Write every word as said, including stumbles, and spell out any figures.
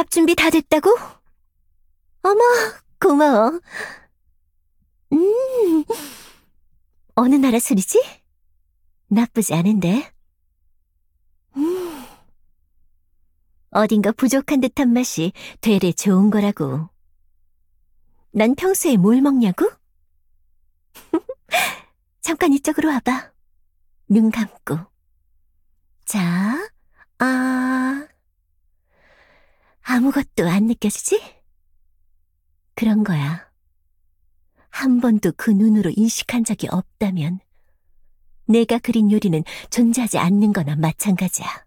밥 준비 다 됐다고? 어머, 고마워. 음, 어느 나라 술이지? 나쁘지 않은데. 음, 어딘가 부족한 듯한 맛이 되레 좋은 거라고. 난 평소에 뭘 먹냐고? 잠깐 이쪽으로 와봐. 눈 감고. 자, 아, 아무것도 안 느껴지지? 그런 거야. 한 번도 그 눈으로 인식한 적이 없다면 내가 그린 요리는 존재하지 않는 거나 마찬가지야.